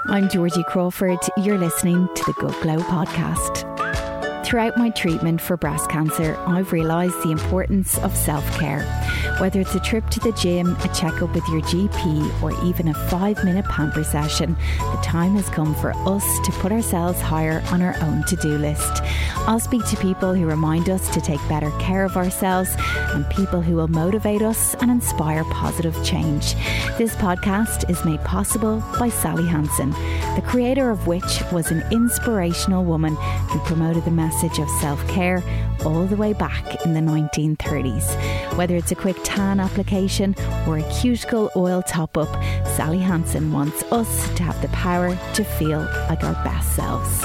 I'm Georgie Crawford. You're listening to the Good Glow podcast. Throughout my treatment for breast cancer, I've realised the importance of self-care. Whether it's a trip to the gym, a checkup with your GP, or even a 5-minute pamper session, the time has come for us to put ourselves higher on our own to-do list. I'll speak to people who remind us to take better care of ourselves and people who will motivate us and inspire positive change. This podcast is made possible by Sally Hansen, the creator of which was an inspirational woman who promoted the message of self-care all the way back in the 1930s. Whether it's a quick tan application or a cuticle oil top-up, Sally Hansen wants us to have the power to feel like our best selves.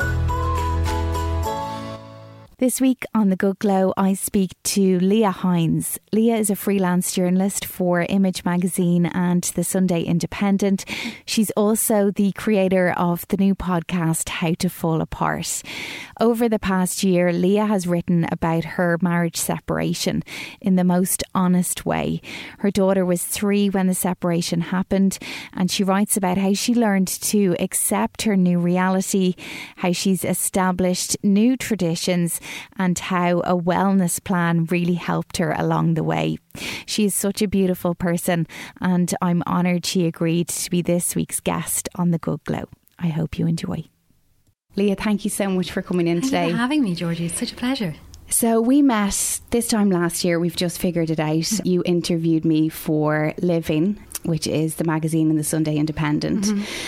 This week on The Good Glow, I speak to Leah Hines. Leah is a freelance journalist for Image Magazine and the Sunday Independent. She's also the creator of the new podcast, How to Fall Apart. Over the past year, Leah has written about her marriage separation in the most honest way. Her daughter was 3 when the separation happened, and she writes about how she learned to accept her new reality, how she's established new traditions, and how a wellness plan really helped her along the way. She is such a beautiful person, and I'm honoured she agreed to be this week's guest on The Good Glow. I hope you enjoy. Leah, thank you so much for coming in today. Thank you for having me, Georgie. It's such a pleasure. So we met this time last year. We've just figured it out. You interviewed me for Living, which is the magazine in the Sunday Independent.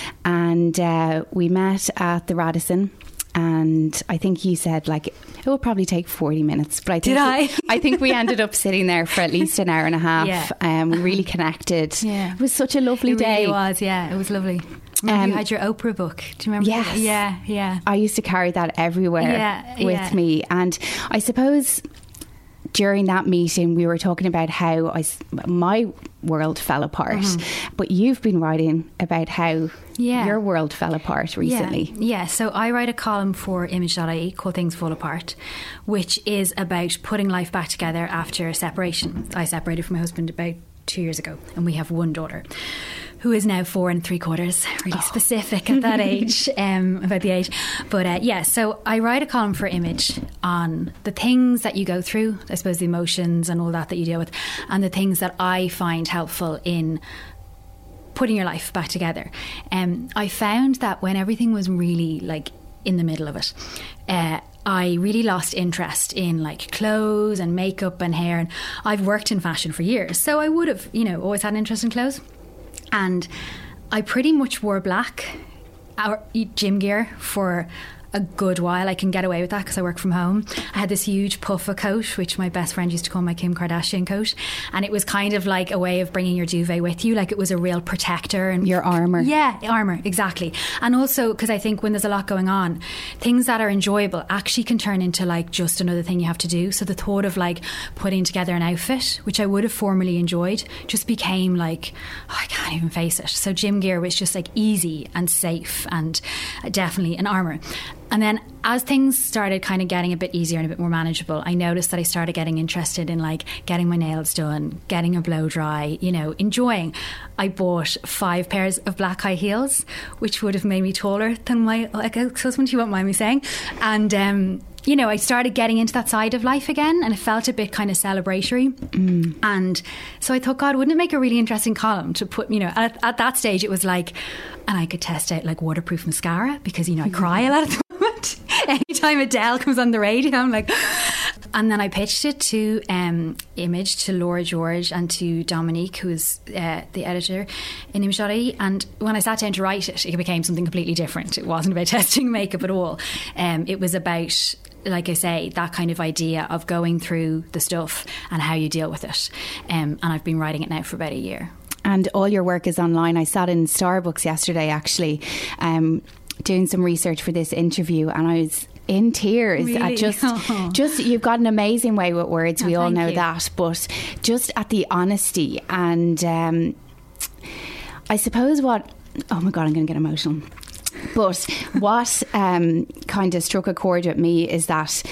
And we met at the Radisson. And I think you said it will probably take 40 minutes. But I think we ended up sitting there for at least an hour and a half. Yeah. We really connected. Yeah. It was such a lovely day. It really was, yeah. It was lovely. Remember you had your Oprah book. Do you remember? Yes. Yeah. I used to carry that everywhere with me. And I suppose during that meeting, we were talking about how my world fell apart. But you've been writing about how your world fell apart recently. Yeah, so I write a column for Image.ie called Things Fall Apart, which is about putting life back together after separation. I separated from my husband about 2 years ago, and we have one daughter who is now 4 3/4, really specific at that age, about the age. But so I write a column for Image on the things that you go through, I suppose the emotions and all that you deal with, and the things that I find helpful in putting your life back together. I found that when everything was really in the middle of it, I really lost interest in clothes and makeup and hair, and I've worked in fashion for years, so I would have always had an interest in clothes. And I pretty much wore black gym gear for a good while. I can get away with that because I work from home. I had this huge puffer coat, which my best friend used to call my Kim Kardashian coat, and it was kind of like a way of bringing your duvet with you. It was a real protector. And your armour. Yeah, armour, exactly. And also because I think when there's a lot going on, things that are enjoyable actually can turn into just another thing you have to do. So the thought of putting together an outfit, which I would have formerly enjoyed, just became I can't even face it. So gym gear was just easy and safe, and definitely an armour. And then as things started kind of getting a bit easier and a bit more manageable, I noticed that I started getting interested in getting my nails done, getting a blow dry, enjoying. I bought 5 pairs of black high heels, which would have made me taller than my ex-husband, you won't mind me saying. And I started getting into that side of life again, and it felt a bit kind of celebratory. And so I thought, God, wouldn't it make a really interesting column to put, at that stage it was and I could test out waterproof mascara because, I cry a lot at the moment. Anytime Adele comes on the radio, I'm and then I pitched it to Image, to Laura George and to Dominique, who is the editor in Image.ie. And when I sat down to write it, it became something completely different. It wasn't about testing makeup at all. It was about, like I say, that kind of idea of going through the stuff and how you deal with it. And I've been writing it now for about a year. And all your work is online. I sat in Starbucks yesterday, actually, doing some research for this interview, and I was in tears. Really? At just you've got an amazing way with words. We all know that, but just at the honesty and I suppose oh my God, I'm going to get emotional. But what kind of struck a chord with me is that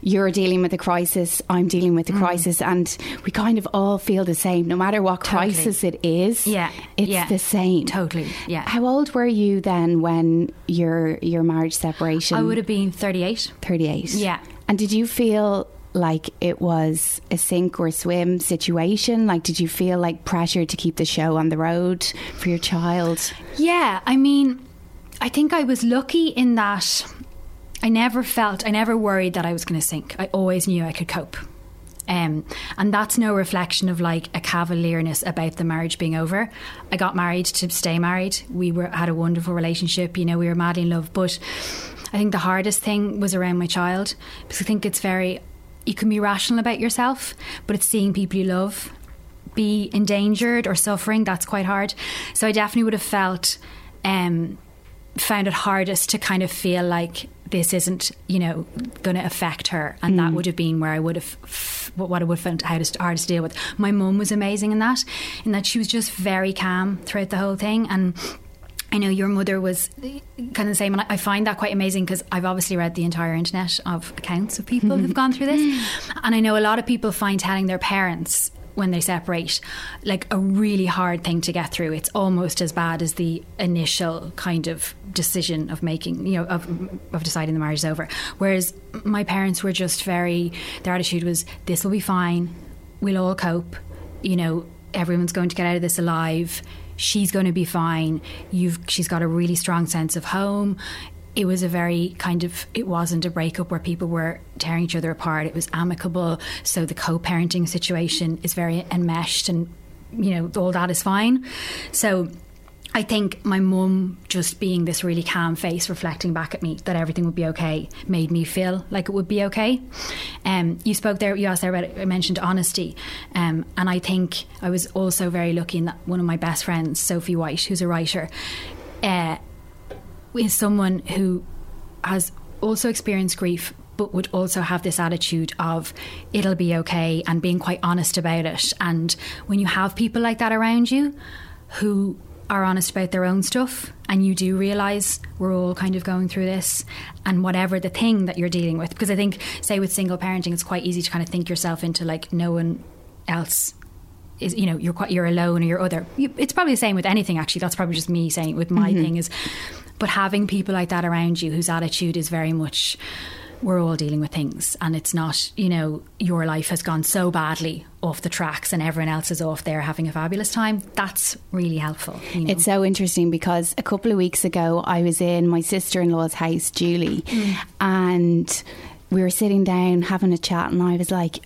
you're dealing with a crisis, I'm dealing with a crisis, and we kind of all feel the same, no matter what crisis it is. It's the same. Totally. Yeah. How old were you then when your marriage separation? I would have been 38. 38. Yeah. And did you feel like it was a sink or swim situation? Like, did you feel like pressure to keep the show on the road for your child? Yeah, I mean, I think I was lucky in that I never worried that I was going to sink. I always knew I could cope. And that's no reflection of like a cavalierness about the marriage being over. I got married to stay married. We had a wonderful relationship, you know, we were madly in love. But I think the hardest thing was around my child, because I think it's you can be rational about yourself, but it's seeing people you love be endangered or suffering. That's quite hard. So I definitely would have found it hardest to kind of feel like this isn't, you know, going to affect her. And that would have been where I would have, what I would have found hardest to deal with. My mum was amazing in that she was just very calm throughout the whole thing. And I know your mother was kind of the same, and I find that quite amazing, because I've obviously read the entire internet of accounts of people who've gone through this, and I know a lot of people find telling their parents when they separate like a really hard thing to get through. It's almost as bad as the initial kind of decision of making, you know, of deciding the marriage is over. Whereas my parents were just their attitude was, this will be fine, we'll all cope, you know, everyone's going to get out of this alive. She's going to be fine. She's got a really strong sense of home. It was it wasn't a breakup where people were tearing each other apart. It was amicable. So the co-parenting situation is very enmeshed, and, you know, all that is fine. So I think my mum just being this really calm face, reflecting back at me that everything would be okay, made me feel like it would be okay. You asked there about, I mentioned honesty. And I think I was also very lucky in that one of my best friends, Sophie White, who's a writer, is someone who has also experienced grief, but would also have this attitude of it'll be okay, and being quite honest about it. And when you have people like that around you who are honest about their own stuff, and you do realise we're all kind of going through this, and whatever the thing that you're dealing with, because I think, say with single parenting, it's quite easy to kind of think yourself into like no one else is, you know, you're alone or you're other. It's probably the same with anything, actually. That's probably just me saying it with my thing is, but having people like that around you whose attitude is very much, we're all dealing with things, and it's not, you know, your life has gone so badly off the tracks and everyone else is off there having a fabulous time. That's really helpful, you know? It's so interesting, because a couple of weeks ago I was in my sister-in-law's house, Julie, and we were sitting down having a chat, and I was like,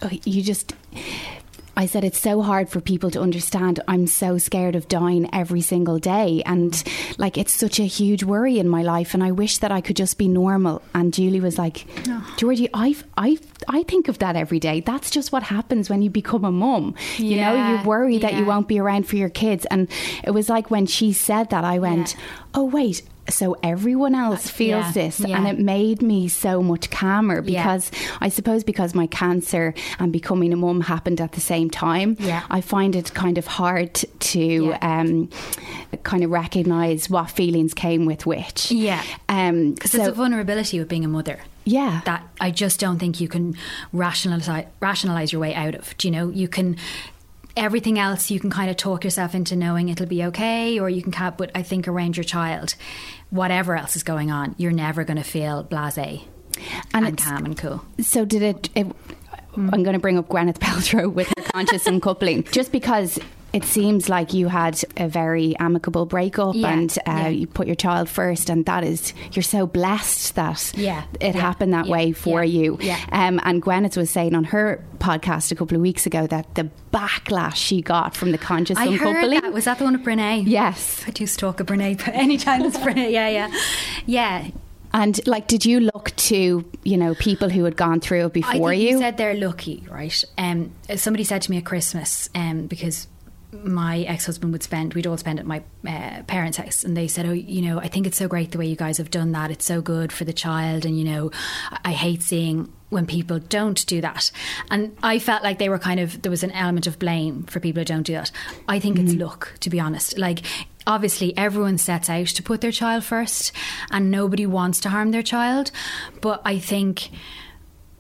I said, it's so hard for people to understand. I'm so scared of dying every single day. And like, it's such a huge worry in my life. And I wish that I could just be normal. And Julie was like, Georgie, I think of that every day. That's just what happens when you become a mum. You know, you worry that you won't be around for your kids. And it was like when she said that, I went, oh, wait. So everyone else feels this, and it made me so much calmer, because I suppose because my cancer and becoming a mum happened at the same time, I find it kind of hard to kind of recognise what feelings came with which. Because there's a vulnerability with being a mother. That I just don't think you can rationalise your way out of. Do you know? You can... Everything else you can kind of talk yourself into knowing it'll be okay, or you can but I think around your child, whatever else is going on, you're never going to feel blasé and calm and cool. So did it I'm going to bring up Gwyneth Paltrow with her conscious uncoupling, just because it seems like you had a very amicable breakup, and you put your child first, and that is, you're so blessed that it happened that way for you. And Gwyneth was saying on her podcast a couple of weeks ago that the backlash she got from the conscious uncoupling. Heard that. Was that the one with Brene? Yes. I do stalk a Brene anytime it's Brene. Yeah. And like, did you look to, you know, people who had gone through it before you? You said they're lucky, right? Somebody said to me at Christmas, because my ex-husband we'd all spend at my parents' house, and they said, oh, you know, I think it's so great the way you guys have done that. It's so good for the child, and, you know, I hate seeing when people don't do that. And I felt like they were there was an element of blame for people who don't do that. I think it's luck, to be honest. Like, obviously everyone sets out to put their child first, and nobody wants to harm their child, but I think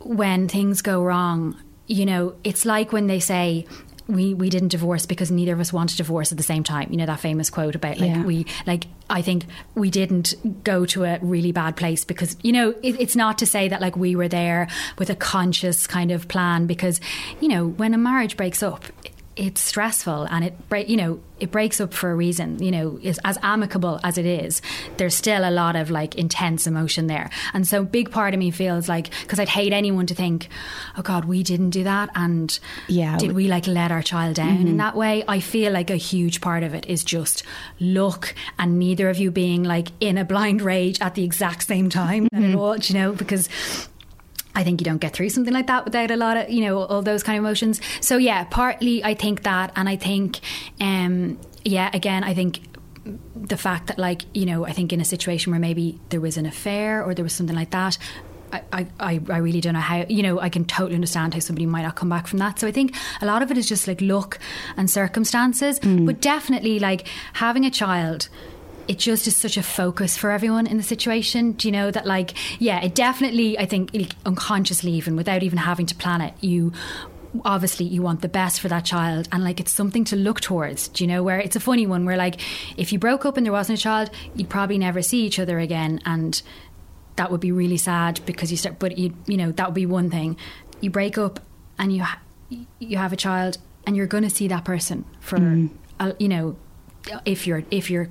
when things go wrong, you know, it's like when they say we didn't divorce because neither of us wanted divorce at the same time. You know, that famous quote about I think we didn't go to a really bad place because, you know, it's not to say that like we were there with a conscious kind of plan, because, you know, when a marriage breaks up, it's stressful, and it breaks up for a reason. You know, is as amicable as it is, there's still a lot of like intense emotion there. And so big part of me feels like, because I'd hate anyone to think, oh God, we didn't do that, and did we like let our child down in that way? I feel like a huge part of it is just luck, and neither of you being like in a blind rage at the exact same time at all, you know, because I think you don't get through something like that without a lot of, you know, all those kind of emotions. So yeah, partly I think that, and I think, again, I think the fact that, like, you know, I think in a situation where maybe there was an affair or there was something like that, I really don't know how, you know, I can totally understand how somebody might not come back from that. So I think a lot of it is just like luck and circumstances, but definitely like having a child, it just is such a focus for everyone in the situation. Do you know that, like, yeah, it definitely, I think, like, unconsciously, even without even having to plan it, you want the best for that child, and like it's something to look towards. Do you know, where it's a funny one where like if you broke up and there wasn't a child, you'd probably never see each other again, and that would be really sad because but you know, that would be one thing. You break up and you have a child, and you're going to see that person for you know, if you're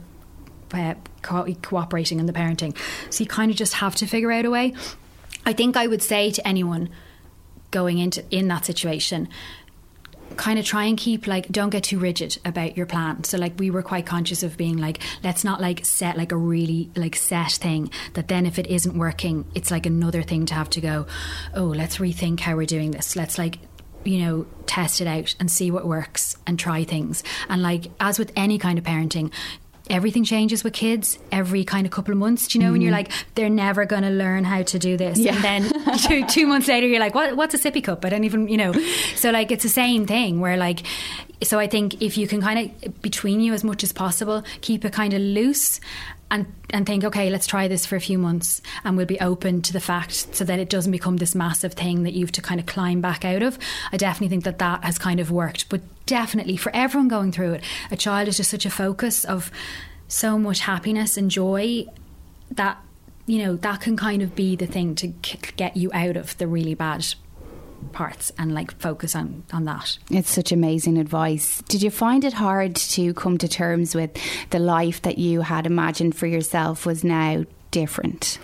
cooperating in the parenting. So you kind of just have to figure out a way. I think I would say to anyone going in that situation, kind of try and keep, like, don't get too rigid about your plan. So like we were quite conscious of being like, let's not like set like a really like set thing that then if it isn't working, it's like another thing to have to go, oh, let's rethink how we're doing this. Let's, like, you know, test it out and see what works and try things. And like, as with any kind of parenting, everything changes with kids every kind of couple of months, do you know, when you're like, they're never going to learn how to do this, and then 2 months later you're like, what's a sippy cup? I don't even, you know. So like it's the same thing where like, so I think if you can kind of, between you as much as possible, keep it kind of loose and think, okay, let's try this for a few months, and we'll be open to the fact, so that it doesn't become this massive thing that you have to kind of climb back out of. I definitely think that has kind of worked. But definitely for everyone going through it, a child is just such a focus of so much happiness and joy that, you know, that can kind of be the thing to get you out of the really bad parts and like focus on that. It's such amazing advice. Did you find it hard to come to terms with the life that you had imagined for yourself was now different?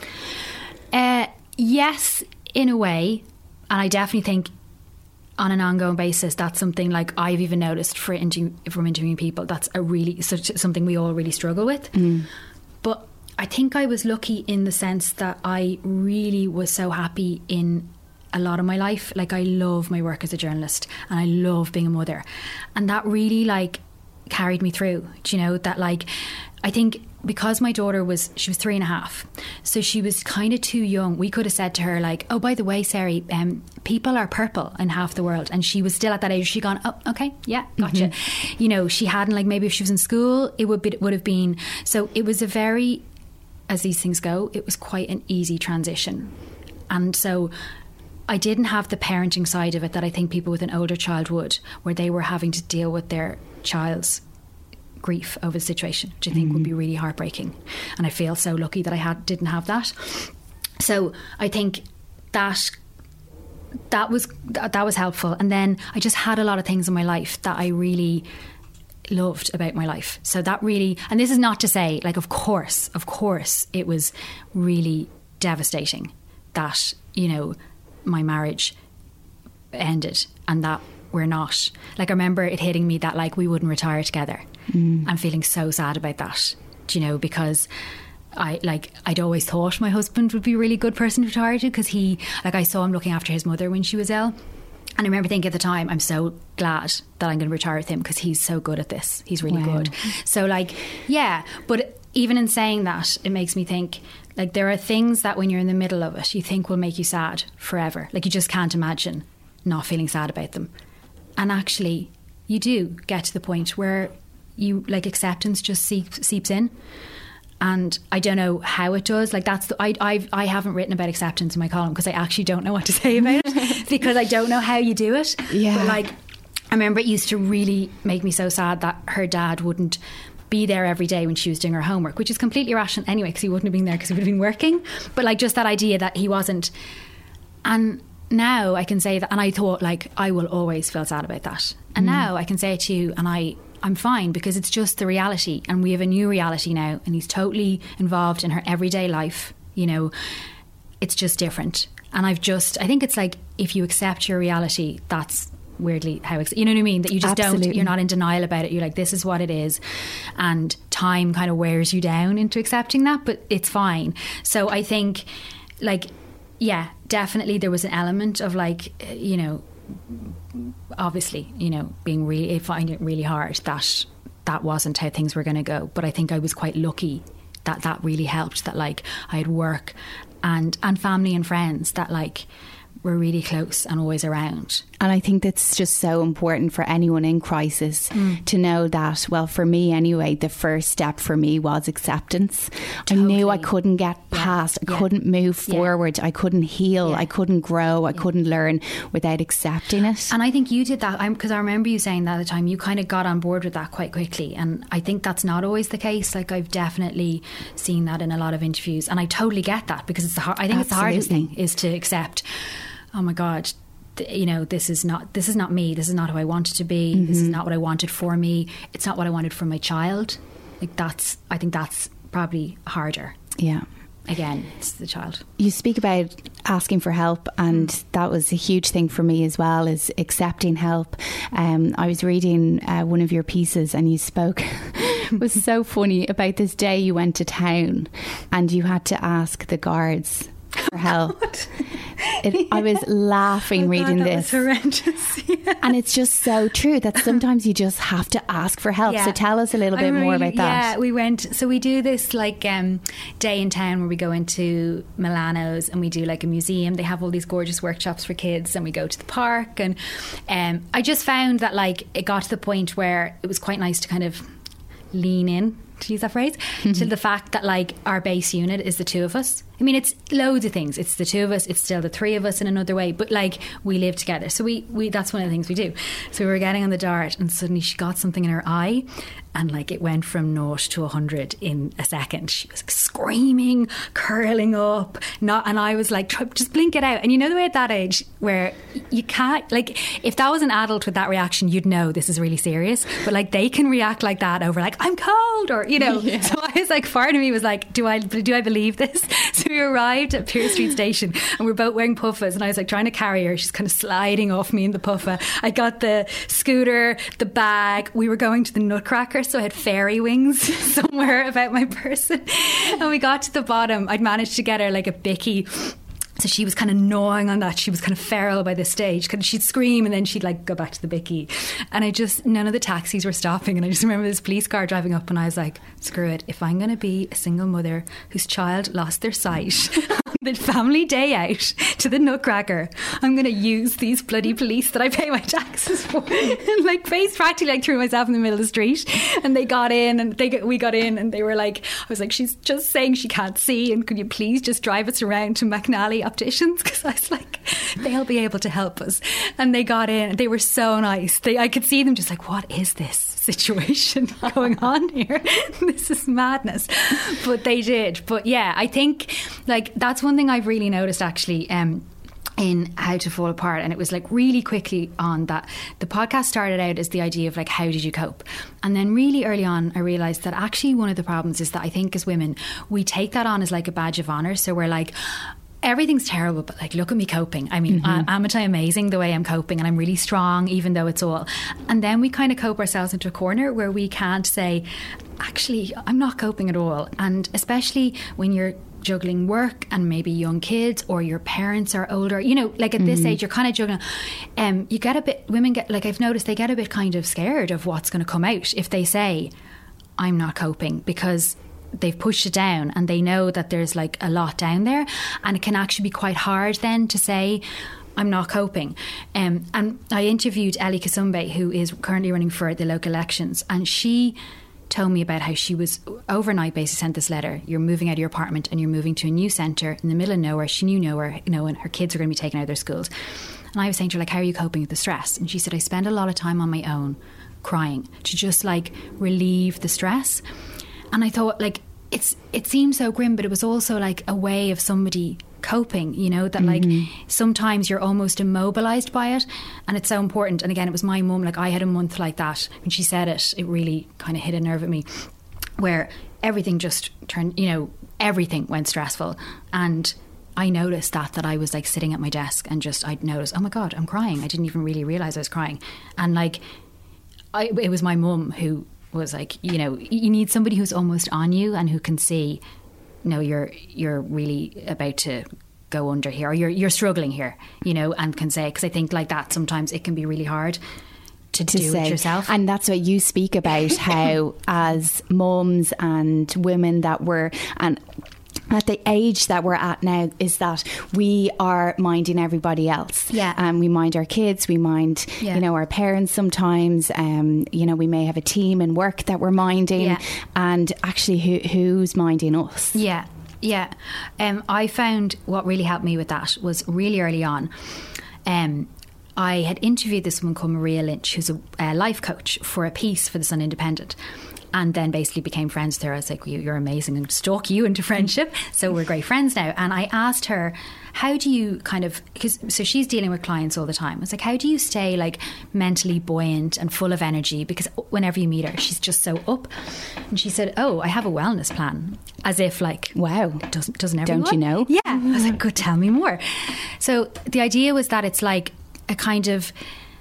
Yes, in a way. And I definitely think on an ongoing basis, that's something like I've even noticed from interviewing people, that's something we all really struggle with. But I think I was lucky in the sense that I really was so happy in a lot of my life. Like, I love my work as a journalist, and I love being a mother, and that really like carried me through. Do you know that, like, I think because my daughter was 3.5, so she was kind of too young. We could have said to her like, oh, by the way, Sarah, people are purple in half the world, and she was still at that age. She'd gone, oh, okay, yeah, gotcha. You know, she hadn't, like, maybe if she was in school, it would have been. So it was a very, as these things go, it was quite an easy transition. And so I didn't have the parenting side of it that I think people with an older child would, where they were having to deal with their child's grief over the situation, which I think would be really heartbreaking. And I feel so lucky that I didn't have that. So I think that was helpful. And then I just had a lot of things in my life that I really loved about my life. So that really, and this is not to say, like, of course it was really devastating that, you know, my marriage ended and that we're not, like, I remember it hitting me that, like, we wouldn't retire together. I'm feeling so sad about that, do you know, because I'd always thought my husband would be a really good person to retire to, because I saw him looking after his mother when she was ill, and I remember thinking at the time, I'm so glad that I'm going to retire with him because he's so good at this. He's really good. So, like, yeah, but even in saying that, it makes me think, like, there are things that when you're in the middle of it, you think will make you sad forever. Like, you just can't imagine not feeling sad about them. And actually, you do get to the point where you, like, acceptance just seeps in. And I don't know how it does. Like I haven't written about acceptance in my column because I actually don't know what to say about it because I don't know how you do it. Yeah. But like, I remember it used to really make me so sad that her dad wouldn't be there every day when she was doing her homework, which is completely irrational anyway, because he wouldn't have been there because he would have been working. But like, just that idea that he wasn't. And now I can say that, and I thought like I will always feel sad about that. And now I can say it to you, and I'm fine, because it's just the reality, and we have a new reality now, and he's totally involved in her everyday life. You know, it's just different. And I think it's like, if you accept your reality, that's weirdly how, you know what I mean? That you just don't, you're not in denial about it. You're like, this is what it is. And time kind of wears you down into accepting that, but it's fine. So I think like, yeah, definitely there was an element of like, you know, obviously, you know, finding it really hard that wasn't how things were going to go. But I think I was quite lucky that really helped, that like I had work and family and friends that like were really close and always around. And I think that's just so important for anyone in crisis to know that, well, for me anyway, the first step for me was acceptance. Totally. I knew I couldn't get past, I couldn't move forward, I couldn't heal, I couldn't grow, I couldn't learn without accepting it. And I think you did that, because I remember you saying that at the time, you kind of got on board with that quite quickly. And I think that's not always the case. Like, I've definitely seen that in a lot of interviews, and I totally get that, because it's I think it's the hardest thing is to accept, oh my God, you know, this is not me, this is not who I wanted to be, this is not what I wanted for me, it's not what I wanted for my child. Like, I think that's probably harder. Yeah. Again, it's the child. You speak about asking for help, and that was a huge thing for me as well, is accepting help. I was reading one of your pieces, and you spoke it was so funny about this day you went to town and you had to ask the guards for help. I was laughing reading this. Was horrendous. Yeah. And it's just so true that sometimes you just have to ask for help. So tell us a little bit more about that. Yeah, we do this like day in town where we go into Milano's and we do like a museum. They have all these gorgeous workshops for kids, and we go to the park, and I just found that like it got to the point where it was quite nice to kind of lean in, to use that phrase, to the fact that like our base unit is the two of us. I mean, it's loads of things. It's the two of us. It's still the three of us in another way. But like, we live together. So we that's one of the things we do. So we were getting on the dart, and suddenly she got something in her eye, and like it went from 0 to 100 in a second. She was like screaming, curling up, and I was like, just blink it out. And you know the way at that age where you can't, like, if that was an adult with that reaction, you'd know this is really serious. But like, they can react like that over like, I'm cold, or, you know. Yeah. So I was like, part of me was like, do I believe this? So we arrived at Pearse Street Station, and we're both wearing puffas, and I was like trying to carry her. She's kind of sliding off me in the puffa. I got the scooter, the bag. We were going to the Nutcracker, so I had fairy wings somewhere about my person. And we got to the bottom. I'd managed to get her like a bicky. So she was kind of gnawing on that. She was kind of feral by this stage, because she'd scream and then she'd like go back to the bicky. And none of the taxis were stopping. And I just remember this police car driving up, and I was like, screw it. If I'm going to be a single mother whose child lost their sight on the family day out to the Nutcracker, I'm going to use these bloody police that I pay my taxes for. And like practically like threw myself in the middle of the street. And they got in, and we got in, and they were like, I was like, she's just saying she can't see, and could you please just drive us around to McNally opticians, because I was like, they'll be able to help us. And they got in, and they were so nice. I could see them just like, what is this situation going on here? This is madness. But they did. But yeah, I think like that's one thing I've really noticed actually in How to Fall Apart, and it was like really quickly on that the podcast started out as the idea of like, how did you cope? And then really early on I realised that actually one of the problems is that I think as women we take that on as like a badge of honour. So we're like, everything's terrible, but like, look at me coping. I mean, aren't I amazing the way I'm coping, and I'm really strong even though it's all. And then we kind of cope ourselves into a corner where we can't say, actually, I'm not coping at all. And especially when you're juggling work and maybe young kids, or your parents are older, you know, like at this age you're kind of juggling. You get a bit, women get, like I've noticed, they get a bit kind of scared of what's going to come out if they say, I'm not coping, because they've pushed it down and they know that there's like a lot down there, and it can actually be quite hard then to say, I'm not coping. And I interviewed Ellie Kasumbe, who is currently running for the local elections, and she told me about how she was overnight basically sent this letter. You're moving out of your apartment and you're moving to a new centre in the middle of nowhere. She knew nowhere, and her kids are going to be taken out of their schools. And I was saying to her, like, how are you coping with the stress? And she said, I spend a lot of time on my own crying to just like relieve the stress. And I thought, like, it seemed so grim, but it was also like a way of somebody coping, that like sometimes you're almost immobilized by it, and it's so important. And again, it was my mum, like I had a month like that. When she said it really kind of hit a nerve at me, where everything just turned, everything went stressful. And I noticed that I was like sitting at my desk and just I'd noticed, oh my God, I'm crying. I didn't even really realise I was crying. And like it was my mum who was like, you need somebody who's almost on you and who can see, no, you're really about to go under here, or you're struggling here, and can say, because I think like that sometimes it can be really hard to do say. It yourself. And that's what you speak about, how as mums and women that were, and at the age that we're at now, is that we are minding everybody else. Yeah. We mind our kids, we mind, our parents sometimes. We may have a team in work that we're minding. Yeah. And actually, who's minding us? Yeah. Yeah. I found what really helped me with that was really early on. I had interviewed this woman called Maria Lynch, who's a life coach, for a piece for the Sun Independent. And then basically became friends with her. I was like, you're amazing, and stalk you into friendship. So we're great friends now. And I asked her, how do you so she's dealing with clients all the time. I was like, how do you stay like mentally buoyant and full of energy? Because whenever you meet her, she's just so up. And she said, I have a wellness plan. As if like, wow, doesn't everyone? Don't you know? Yeah. I was like, good, tell me more. So the idea was that it's like a kind of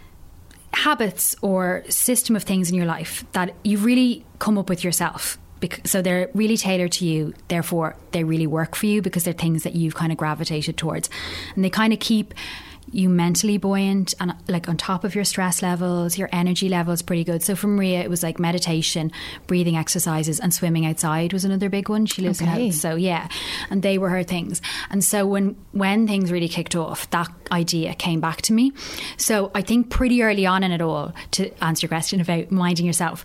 habits or system of things in your life that you really come up with yourself. So they're really tailored to you, therefore they really work for you because they're things that you've kind of gravitated towards, and they kind of keep you mentally buoyant and like on top of your stress levels. Your energy levels pretty good. So for Maria, it was like meditation, breathing exercises, and swimming outside was another big one. She lives in house, so yeah, and they were her things. And so when things really kicked off, that idea came back to me. So I think pretty early on in it all, to answer your question about minding yourself,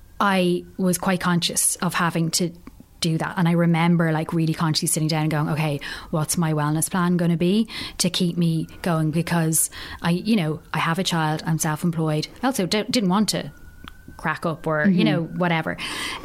I was quite conscious of having to do that. And I remember like really consciously sitting down and going, okay, what's my wellness plan going to be to keep me going? Because I have a child, I'm self-employed. I also didn't want to crack up or, whatever.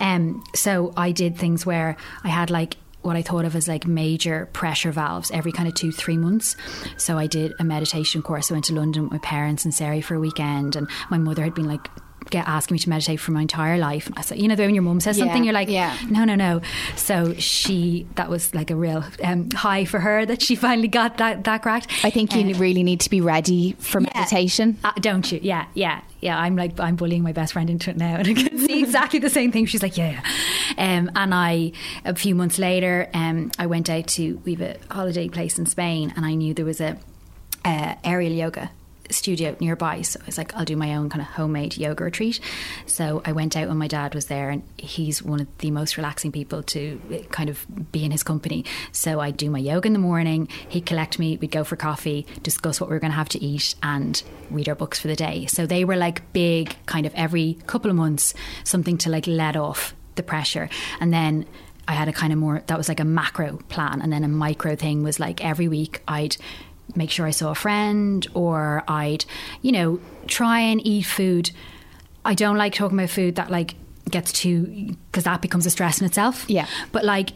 So I did things where I had like what I thought of as like major pressure valves every kind of 2-3 months. So I did a meditation course. I went to London with my parents and Sarah for a weekend, and my mother had been like asking me to meditate for my entire life. I said, when your mum says something, you're like, no. So that was like a real high for her that she finally got that cracked. I think you really need to be ready for meditation. Don't you? Yeah. I'm bullying my best friend into it now, and I can see exactly the same thing. She's like, yeah. And a few months later, I went out we have a holiday place in Spain, and I knew there was a aerial yoga studio nearby, so I was like, I'll do my own kind of homemade yoga retreat. So I went out when my dad was there, and he's one of the most relaxing people to kind of be in his company. So I'd do my yoga in the morning, he'd collect me, we'd go for coffee, discuss what we were going to have to eat, and read our books for the day. So they were like big, kind of every couple of months, something to like let off the pressure. And then I had a kind of more, that was like a macro plan, and then a micro thing was like every week I'd make sure I saw a friend, or I'd, try and eat food. I don't like talking about food that like gets too, because that becomes a stress in itself. Yeah. But like,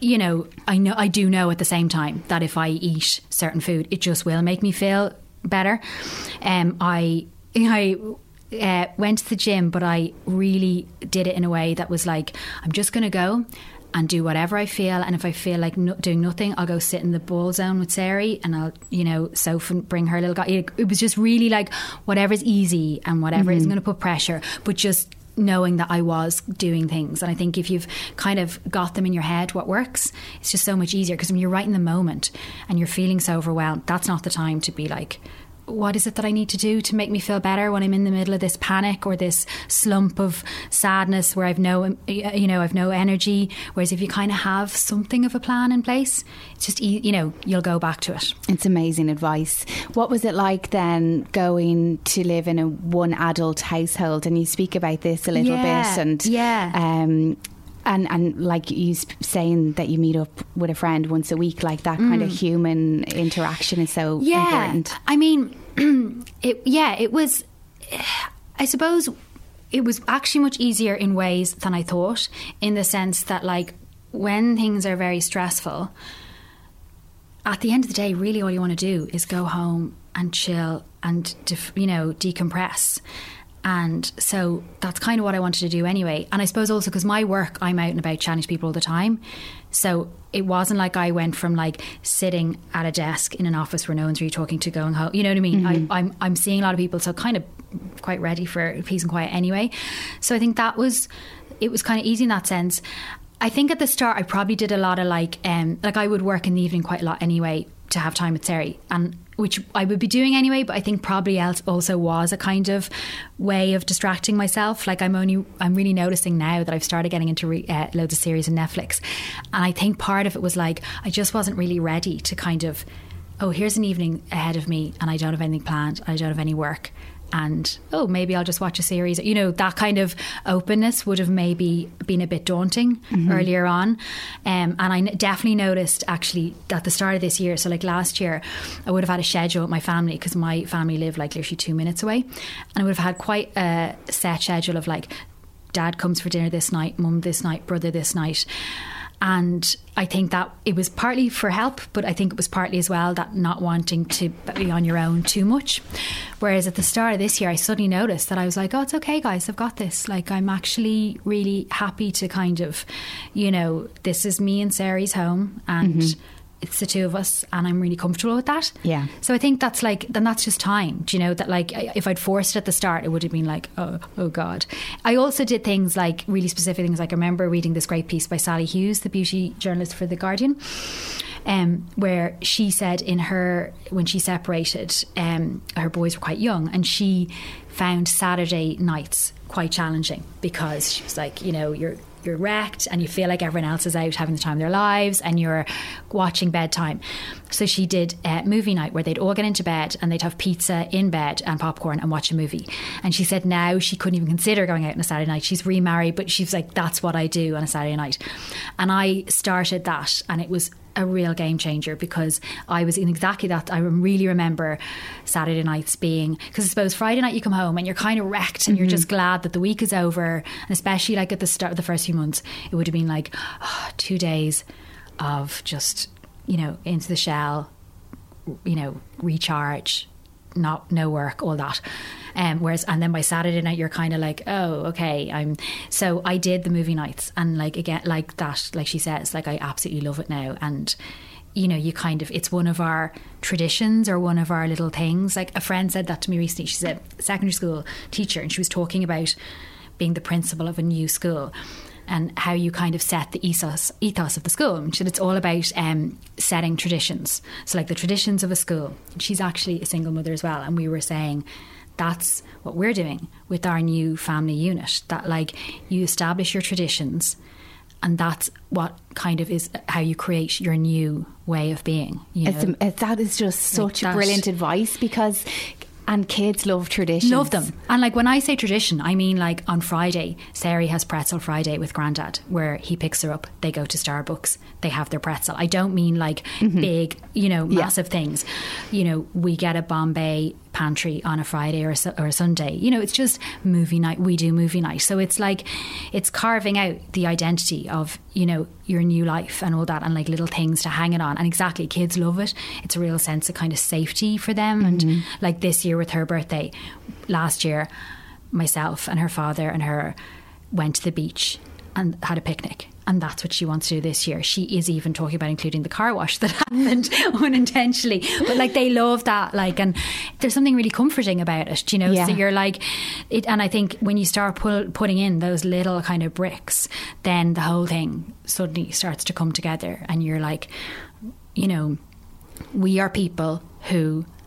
I do know at the same time that if I eat certain food, it just will make me feel better. I went to the gym, but I really did it in a way that was like, I'm just going to go and do whatever I feel, and if I feel like doing nothing, I'll go sit in the ball zone with Sarah, and I'll Soph and bring her little guy. It was just really like whatever's easy and whatever isn't going to put pressure, but just knowing that I was doing things. And I think if you've kind of got them in your head what works, it's just so much easier, because when you're right in the moment and you're feeling so overwhelmed, that's not the time to be like, what is it that I need to do to make me feel better when I'm in the middle of this panic or this slump of sadness where I've no energy. Whereas if you kind of have something of a plan in place, it's just, you'll go back to it. It's amazing advice. What was it like then going to live in a one adult household? And you speak about this a little bit. And And like you saying that you meet up with a friend once a week, like that kind of human interaction is so important. I mean, it was, I suppose it was actually much easier in ways than I thought, in the sense that like when things are very stressful, at the end of the day, really all you want to do is go home and chill and, decompress. And so that's kind of what I wanted to do anyway. And I suppose also because my work, I'm out and about chatting to people all the time. So it wasn't like I went from like sitting at a desk in an office where no one's really talking to going home. You know what I mean? Mm-hmm. I'm seeing a lot of people, so kind of quite ready for peace and quiet anyway. So I think it was kind of easy in that sense. I think at the start I probably did a lot of like I would work in the evening quite a lot anyway to have time with Sari, and which I would be doing anyway, but I think probably else also was a kind of way of distracting myself. Like I'm really noticing now that I've started getting into loads of series on Netflix, and I think part of it was like I just wasn't really ready to kind of, here's an evening ahead of me and I don't have anything planned, I don't have any work, and maybe I'll just watch a series. That kind of openness would have maybe been a bit daunting earlier on. And I definitely noticed actually at the start of this year, so like last year, I would have had a schedule with my family, because my family live like literally 2 minutes away, and I would have had quite a set schedule of like, dad comes for dinner this night, mum this night, brother this night. And I think that it was partly for help, but I think it was partly as well that not wanting to be on your own too much. Whereas at the start of this year, I suddenly noticed that I was like, it's okay, guys, I've got this. Like, I'm actually really happy to kind of, this is me and Sari's home, and it's the two of us, and I'm really comfortable with that. Yeah. So I think that's like, then that's just time. Do you know that like if I'd forced it at the start, it would have been like, oh God. I also did things like really specific things. Like I remember reading this great piece by Sally Hughes, the beauty journalist for The Guardian, where she said when she separated, her boys were quite young, and she found Saturday nights quite challenging, because she was like, you're wrecked and you feel like everyone else is out having the time of their lives and you're watching bedtime. So she did a movie night where they'd all get into bed and they'd have pizza in bed and popcorn and watch a movie. And she said now she couldn't even consider going out on a Saturday night. She's remarried, but she's like, that's what I do on a Saturday night. And I started that, and it was a real game changer, because I was in exactly that. I really remember Saturday nights being, because I suppose Friday night you come home and you're kind of wrecked and you're just glad that the week is over. And especially like at the start of the first few months, it would have been like 2 days of just, into the shell, recharge, no work, all that. And then by Saturday night you're kind of like, okay, so I did the movie nights, and like again, like that, like she says, like I absolutely love it now. And you kind of, it's one of our traditions or one of our little things. Like a friend said that to me recently. She's a secondary school teacher, and she was talking about being the principal of a new school and how you kind of set the ethos of the school. And she said it's all about setting traditions. So like the traditions of a school. She's actually a single mother as well, and we were saying that's what we're doing with our new family unit, that like you establish your traditions, and that's what kind of is how you create your new way of being. That is just such brilliant advice, because and kids love traditions. Love them. And like when I say tradition, I mean like on Friday, Sari has pretzel Friday with Grandad, where he picks her up, they go to Starbucks, they have their pretzel. I don't mean like big, massive things. We get a Bombay pantry on a Friday or a Sunday. It's just movie night. We do movie night. So it's like, it's carving out the identity of, your new life and all that, and like little things to hang it on. And exactly, kids love it. It's a real sense of kind of safety for them. And like this year with her birthday, last year, myself and her father and her went to the beach and had a picnic. And that's what she wants to do this year. She is even talking about including the car wash that happened unintentionally. But like they love that, like, and there's something really comforting about it, Yeah. So you're like, and I think when you start putting in those little kind of bricks, then the whole thing suddenly starts to come together, and you're like, we are people who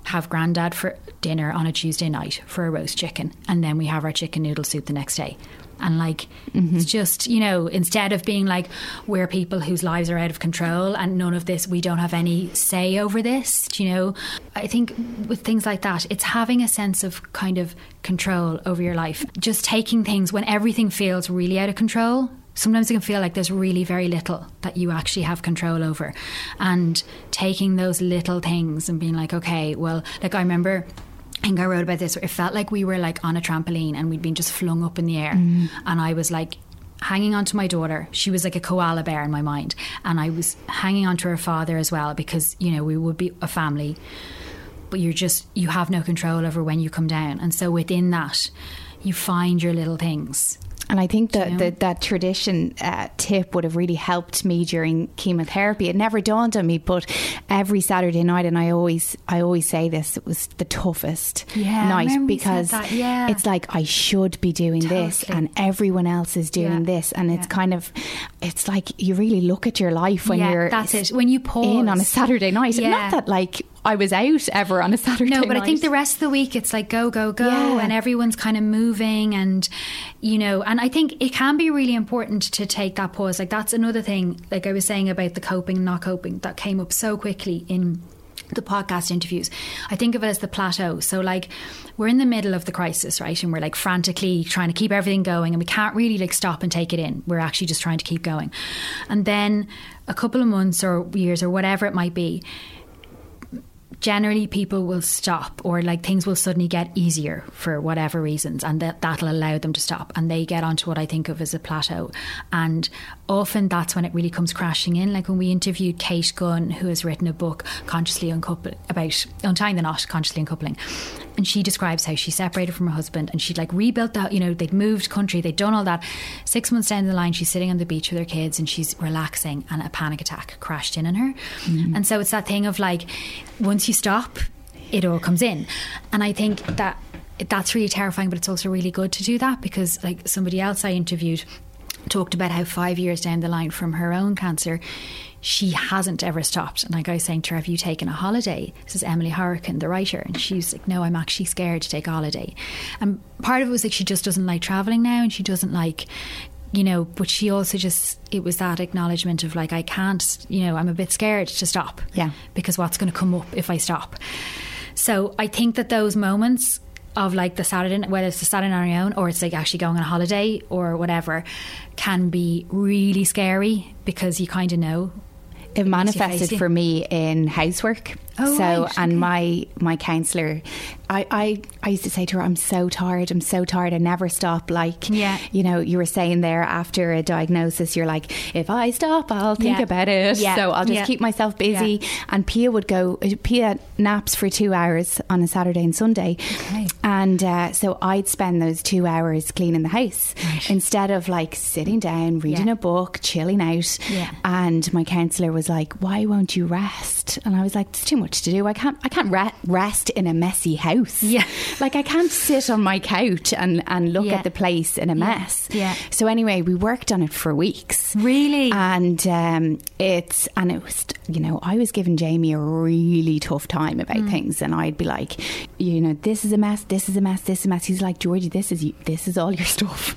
have granddad for dinner on a Tuesday night for a roast chicken, and then we have our chicken noodle soup the next day. And like, it's just, you know, instead of being like, we're people whose lives are out of control and none of this, we don't have any say over this, you know. I think with things like that, it's having a sense of kind of control over your life. Just taking things when everything feels really out of control. Sometimes it can feel like there's really very little that you actually have control over. And taking those little things and being like, okay, well, like I remember, I think I wrote about this, where it felt like we were like on a trampoline and we'd been just flung up in the air. And I was like hanging onto my daughter. She was like a koala bear in my mind. And I was hanging onto her father as well, because, you know, we would be a family. But you have no control over when you come down. And so within that, you find your little things. And I think that tradition tip would have really helped me during chemotherapy. It never dawned on me, but every Saturday night, and I always say this, it was the toughest night, because it's like I should be doing this and everyone else is doing this, and it's kind of, it's like you really look at your life when you're that's it, when you pause in on a Saturday night. Not that like I was out ever on a Saturday night. No, but I think the rest of the week it's like go, and everyone's kind of moving, and you know, and I think it can be really important to take that pause. Like that's another thing, like I was saying about the coping and not coping, that came up so quickly in the podcast interviews. I think of it as the plateau. So like we're in the middle of the crisis, right? And we're like frantically trying to keep everything going, and we can't really like stop and take it in. We're actually just trying to keep going. And then a couple of months or years or whatever it might be, generally people will stop, or like things will suddenly get easier for whatever reasons, and that'll allow them to stop, and they get onto what I think of as a plateau. And often that's when it really comes crashing in. Like when we interviewed Kate Gunn, who has written a book, Consciously Uncoupling, about untying the knot, consciously uncoupling, and she describes how she separated from her husband and she'd like rebuilt that, you know, they'd moved country, they'd done all that. 6 months down the line, she's sitting on the beach with her kids and she's relaxing, and a panic attack crashed in on her. And so it's that thing of like, once you stop, it all comes in. And I think that that's really terrifying, but it's also really good to do that, because like somebody else I interviewed talked about how 5 years down the line from her own cancer, she hasn't ever stopped. And like I was saying to her, have you taken a holiday? This is Emily Horrican, the writer, and she's like, no, I'm actually scared to take a holiday. And part of it was like she just doesn't like travelling now, and she doesn't like, you know, but she also just, it was that acknowledgement of like, I can't, you know, I'm a bit scared to stop, because what's going to come up if I stop. So I think that those moments of like the Saturday, whether it's the Saturday on your own or it's like actually going on a holiday or whatever, can be really scary, because you kind of know. It manifested for me in housework. And my counsellor, I used to say to her, I'm so tired, I never stop. Like, you know, you were saying there, after a diagnosis, you're like, if I stop, I'll think about it. So I'll just keep myself busy. And Pia naps for 2 hours on a Saturday and Sunday. And so I'd spend those 2 hours cleaning the house instead of like sitting down, reading a book, chilling out. And my counsellor was like, why won't you rest? And I was like, there's too much to do. I can't rest in a messy house. Like I can't sit on my couch and look at the place in a mess. So anyway, we worked on it for weeks. Really? And it was, you know, I was giving Jamie a really tough time about things, and I'd be like, you know, this is a mess, this is a mess, this is a mess. He's like, Georgie, this is all your stuff.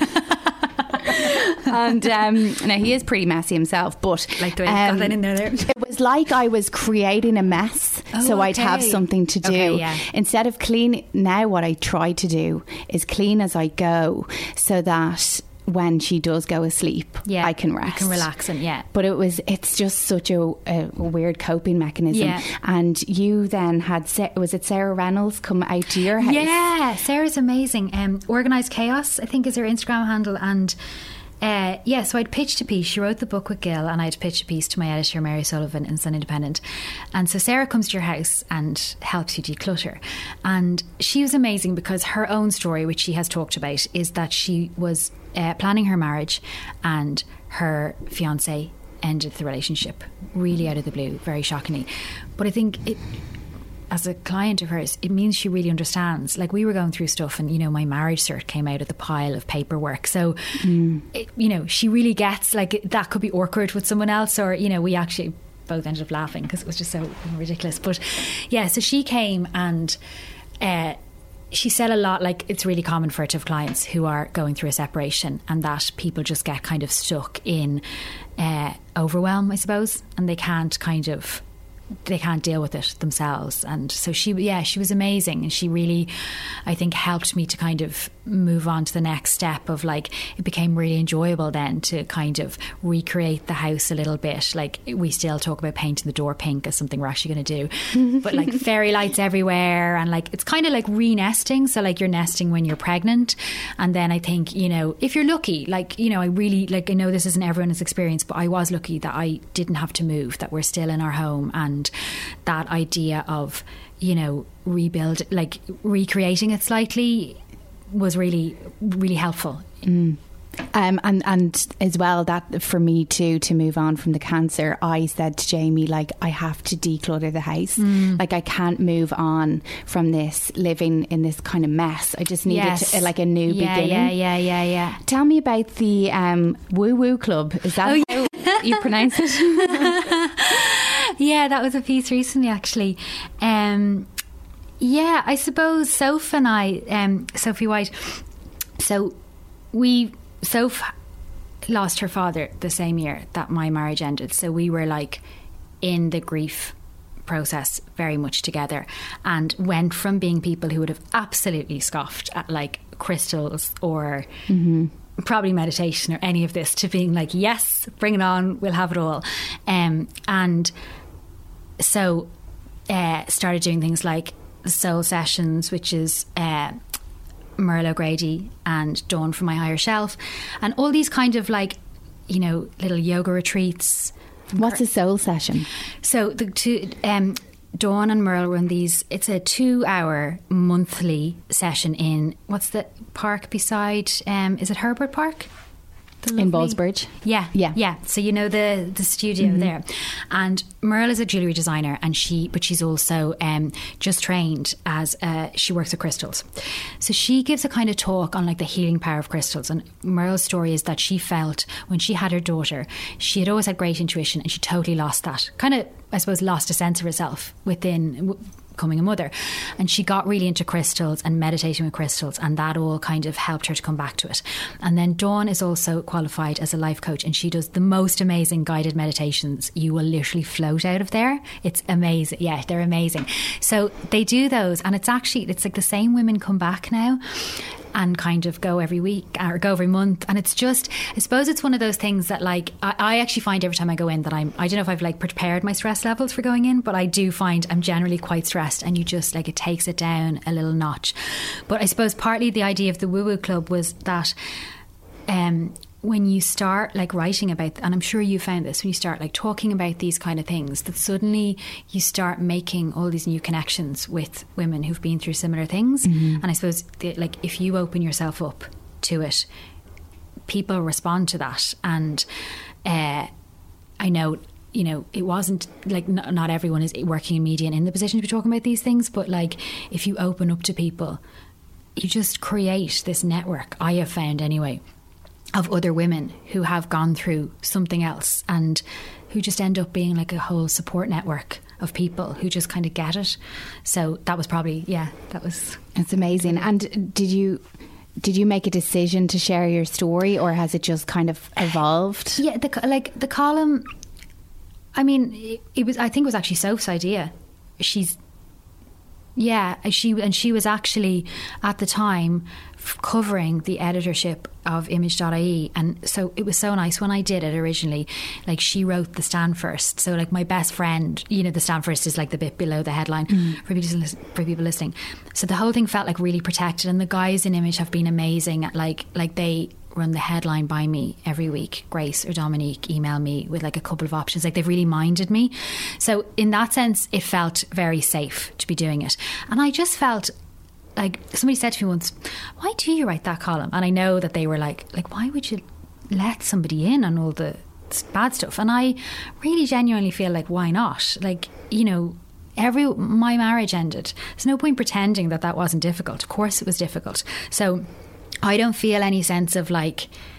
And now he is pretty messy himself, but like got that in there. It was like I was creating a mess, so I'd have something to do. Instead of clean, now what I try to do is clean as I go, so that when she does go asleep, I can rest. You can relax and But it's just such a weird coping mechanism. And you then had, was it Sarah Reynolds come out to your house? Yeah, Sarah's amazing. Organised Chaos, I think, is her Instagram handle. And so I'd pitched a piece. She wrote the book with Gil, and I'd pitched a piece to my editor Mary Sullivan in Sun Independent. And so Sarah comes to your house and helps you declutter. And she was amazing, because her own story, which she has talked about, is that she was planning her marriage, and her fiancé ended the relationship really out of the blue, very shockingly. But I think as a client of hers, it means she really understands. Like, we were going through stuff, and, you know, my marriage cert came out of the pile of paperwork. So, you know, she really gets, like, that could be awkward with someone else, or, you know, we actually both ended up laughing because it was just so ridiculous. But yeah, so she came and she said a lot, like it's really common for her to have clients who are going through a separation and that people just get kind of stuck in overwhelm, I suppose, and they can't deal with it themselves. And so she was amazing, and she really, I think, helped me to kind of move on to the next step of like, it became really enjoyable then to kind of recreate the house a little bit. Like we still talk about painting the door pink as something we're actually going to do, but like fairy lights everywhere, and like it's kind of like re-nesting. So like you're nesting when you're pregnant, and then I think, you know, if you're lucky, like, you know, I really, like, I know this isn't everyone's experience, but I was lucky that I didn't have to move, that we're still in our home. And that idea of, you know, recreating it slightly was really, really helpful. And as well, that for me too, to move on from the cancer, I said to Jamie, like, I have to declutter the house. Like I can't move on from this, living in this kind of mess. I just needed like a new beginning. Yeah. Tell me about the Woo Woo Club. Is that how you pronounce it? Yeah, that was a piece recently, actually. Yeah, I suppose Soph and I, Sophie White, so Soph lost her father the same year that my marriage ended. So we were like in the grief process very much together, and went from being people who would have absolutely scoffed at like crystals or probably meditation or any of this, to being like, yes, bring it on, we'll have it all. And so started doing things like soul sessions, which is Merle O'Grady and Dawn from My Higher Self, and all these kind of like, you know, little yoga retreats. What's a soul session? So the two Dawn and Merle run these. It's a 2-hour monthly session in, what's the park beside, is it Herbert Park? In Ballsbridge. Yeah. So you know the studio there, and Merle is a jewellery designer, and she's also just trained as she works with crystals. So she gives a kind of talk on like the healing power of crystals. And Merle's story is that she felt when she had her daughter, she had always had great intuition, and she totally lost that. Kind of, I suppose, lost a sense of herself within becoming a mother, and she got really into crystals and meditating with crystals, and that all kind of helped her to come back to it. And then Dawn is also qualified as a life coach, and she does the most amazing guided meditations. You will literally float out of there. It's amazing. Yeah, they're amazing. So they do those, and it's like the same women come back now and kind of go every week or go every month. And it's just, I suppose it's one of those things that like I actually find every time I go in that I don't know if I've like prepared my stress levels for going in, but I do find I'm generally quite stressed, and you just like, it takes it down a little notch. But I suppose partly the idea of the Woo Woo Club was that when you start like writing about, and I'm sure you found this, when you start like talking about these kind of things, that suddenly you start making all these new connections with women who've been through similar things. And I suppose like if you open yourself up to it, people respond to that. And I know, you know, it wasn't like not everyone is working in media and in the position to be talking about these things, but like if you open up to people, you just create this network, I have found anyway, of other women who have gone through something else, and who just end up being like a whole support network of people who just kind of get it. So that was probably, it's amazing. And did you make a decision to share your story, or has it just kind of evolved? Yeah, the column, I mean, I think it was actually Soph's idea. She was actually at the time covering the editorship of Image.ie, and so it was so nice when I did it originally. Like, she wrote the stand first, so like my best friend, you know, the stand first is like the bit below the headline for people listening. So the whole thing felt like really protected, and the guys in Image have been amazing at like they run the headline by me every week. Grace or Dominique email me with like a couple of options. Like, they've really minded me. So in that sense, it felt very safe to be doing it. And I just felt like, somebody said to me once, why do you write that column? And I know that they were like, why would you let somebody in on all the bad stuff? And I really genuinely feel like, why not? Like, you know, my marriage ended. There's no point pretending that wasn't difficult. Of course it was difficult. So I don't feel any sense of like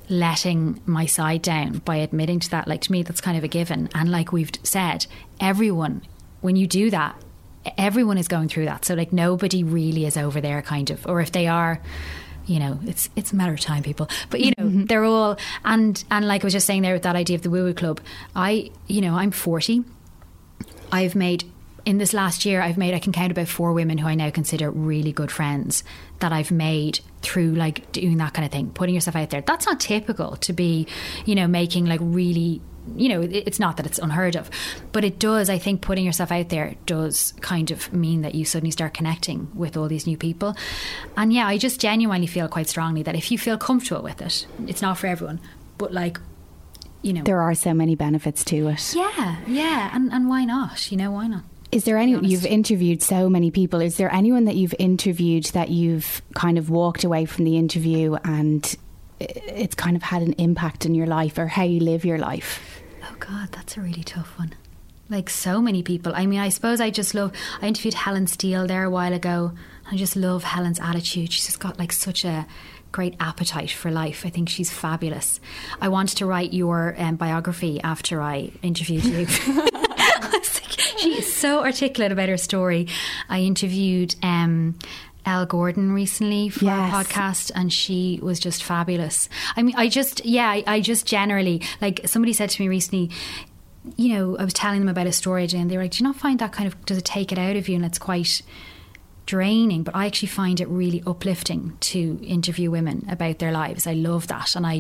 letting my side down by admitting to that. Like, to me, that's kind of a given. And like we've said, everyone, when you do that, everyone is going through that. So like nobody really is over there kind of, or if they are, you know, it's a matter of time, people. But you know, they're all, and like I was just saying there with that idea of the Woo Woo Club, I'm 40. I've made, in this last year, I can count about 4 women who I now consider really good friends that I've made through like doing that kind of thing, putting yourself out there. That's not typical to be, you know, making like really, you know, it's not that it's unheard of, but it does, I think putting yourself out there does kind of mean that you suddenly start connecting with all these new people. And yeah, I just genuinely feel quite strongly that if you feel comfortable with it, it's not for everyone, but like, you know, there are so many benefits to it. Yeah. And why not? You know, why not? Is there any, you've interviewed so many people, is there anyone that you've interviewed that you've kind of walked away from the interview and it's kind of had an impact in your life or how you live your life? Oh God, that's a really tough one. Like so many people. I mean, I suppose I interviewed Helen Steele there a while ago. I just love Helen's attitude. She's just got like such a great appetite for life. I think she's fabulous. I wanted to write your biography after I interviewed you. She is so articulate about her story. I interviewed Elle Gordon recently for a podcast, and she was just fabulous. I mean, I just generally, like somebody said to me recently, you know, I was telling them about a story and they were like, do you not find that kind of, does it take it out of you? And it's quite draining, but I actually find it really uplifting to interview women about their lives. I love that. And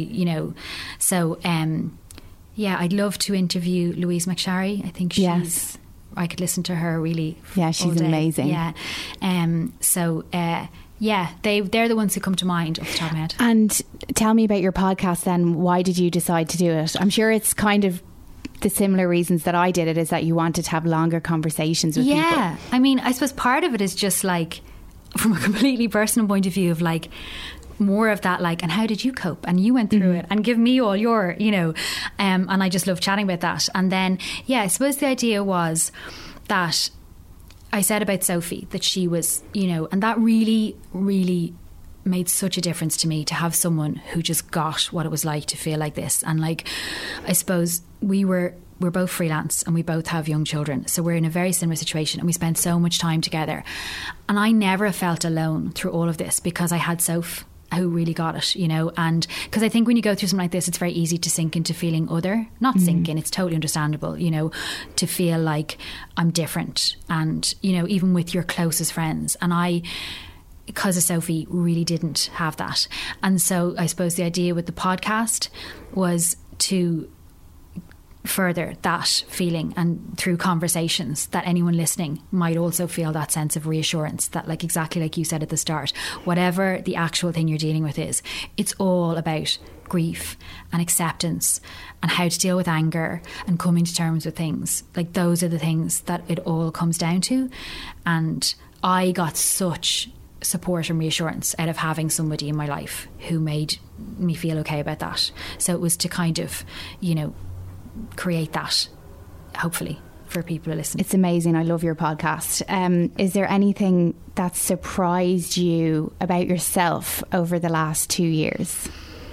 I'd love to interview Louise McSharry. I think she's, I could listen to her really. Yeah, she's amazing. Yeah. They're the ones who come to mind off the top of my head. And tell me about your podcast then. Why did you decide to do it? I'm sure it's kind of the similar reasons that I did it, is that you wanted to have longer conversations with people. Yeah. I mean, I suppose part of it is just like, from a completely personal point of view, of like, more of that, like, and how did you cope? And you went through it, and give me all your, you know, and I just love chatting about that. And then, I suppose the idea was that I said about Sophie that she was, you know, and that really, really made such a difference to me, to have someone who just got what it was like to feel like this. And like, I suppose we're both freelance and we both have young children, so we're in a very similar situation and we spend so much time together, and I never felt alone through all of this because I had Soph who really got it, you know. And because I think when you go through something like this, it's very easy to sink into feeling other, not sink in, it's totally understandable, you know, to feel like I'm different, and you know, even with your closest friends. And I, because of Sophie, really didn't have that. And so I suppose the idea with the podcast was to further that feeling, and through conversations, that anyone listening might also feel that sense of reassurance that, like, exactly like you said at the start, whatever the actual thing you're dealing with is, it's all about grief and acceptance and how to deal with anger and coming to terms with things. Like, those are the things that it all comes down to. And I got such support and reassurance out of having somebody in my life who made me feel okay about that. So it was to kind of, you know, create that, hopefully, for people to listen. It's amazing. I love your podcast. Is there anything that surprised you about yourself over the last 2 years?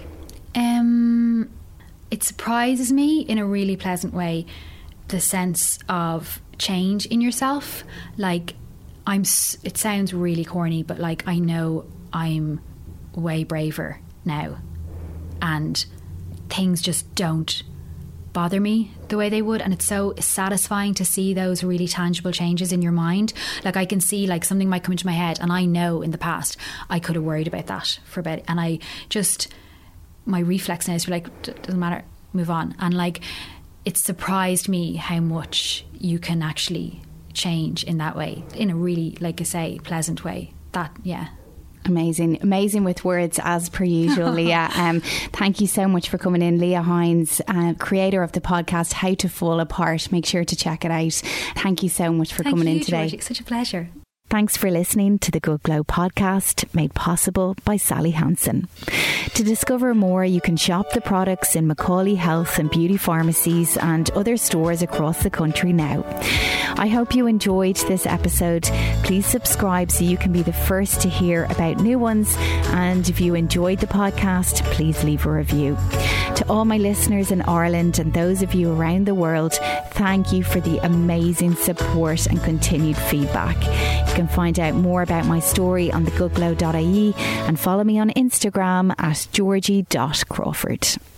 It surprises me in a really pleasant way, the sense of change in yourself. Like, it sounds really corny, but like, I know I'm way braver now, and things just don't bother me the way they would, and it's so satisfying to see those really tangible changes in your mind. Like, I can see, like, something might come into my head and I know in the past I could have worried about that for a bit, and I just, my reflex now is to be like, doesn't matter, move on. And like, it surprised me how much you can actually change in that way, in a really, like I say, pleasant way. That, yeah. Amazing with words, as per usual, Leah. Thank you so much for coming in. Leah Hines, creator of the podcast How to Fall Apart. Make sure to check it out. Thank you so much for coming in today. Georgie. Such a pleasure. Thanks for listening to the Good Glow podcast, made possible by Sally Hansen. To discover more, you can shop the products in Macaulay Health and Beauty Pharmacies and other stores across the country now. I hope you enjoyed this episode. Please subscribe so you can be the first to hear about new ones. And if you enjoyed the podcast, please leave a review. To all my listeners in Ireland and those of you around the world, thank you for the amazing support and continued feedback. You can find out more about my story on thegoodglow.ie and follow me on Instagram at georgie.crawford.